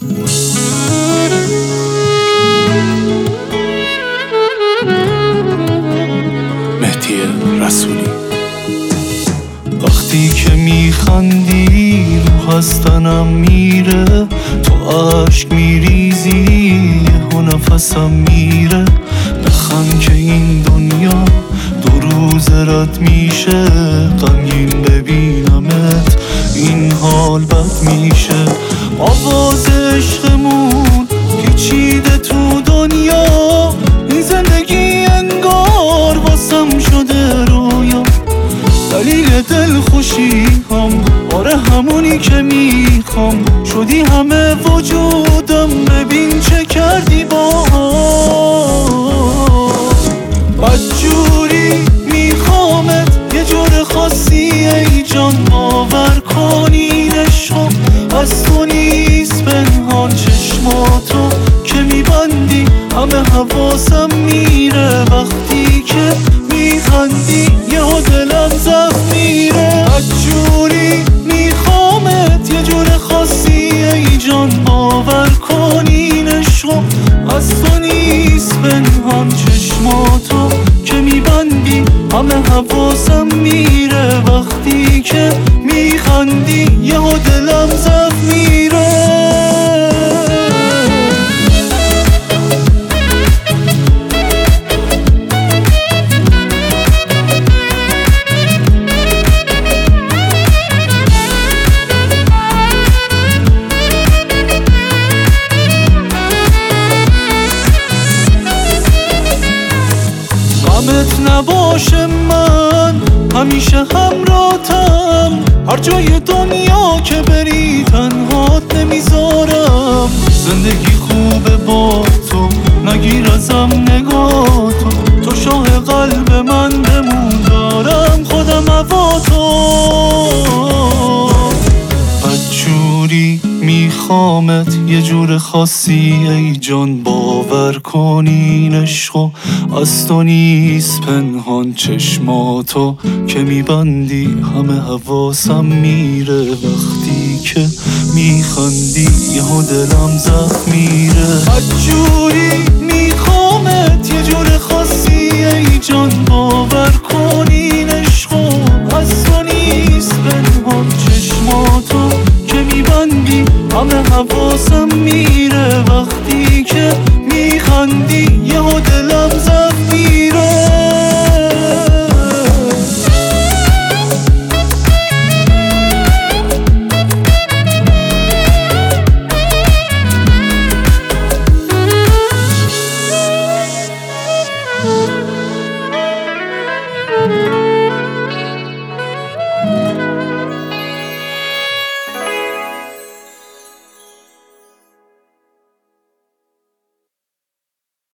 مهدی رسولی. وقتی که میخندی رو هستنم میره، تو عشق میریزی یهو نفسم میره. نخند که این دنیا دو روز رد میشه، غمگین ببینمت این حال بد میشه. آواز عشقمون پیچیده تو دنیا، این زندگی انگار واسم شده رویا. دلیل دلخوشی هم آره همونی که میخوام، شدی همه وجودم ببین چه کردی بدجوری میخوامت یه جور خاصی ای جان، باور کن این عشق از تو نیست پنهان. چشماتو که میبندی همه حواسم میره، وقتی که میخندی یهو دلم زخم میره. بدجوری میخوامت یه جور خاصی ای جان، باور کن این عشق از تو نیست پنهان. چشماتو که میبندی همه حواسم میره، وقتی که میخندی یهو دلم زخم میره. غمت نباشه من همیشه همراهتم، هر جای دنیا که بری تنهات نمیذارم. زندگی خوبه با تو نگیر ازم نگاه تو شاه قلب من بمون، دارم خودم هوا تو. بدجوری میخوامت یه جور خاصی ای جان، باور کن این عشق از تو نیست پنهان. چشماتو که میبندی همه حواسم میره، وقتی که میخندی یهو دلم زخم میره. بدجوری میخوامت یه جور خاصی ای جان، باور کن این عشق از تو نیست پنهان. چشماتو که میبندی همه حواسم میره، وقتی که میخندی یهو دلم زخم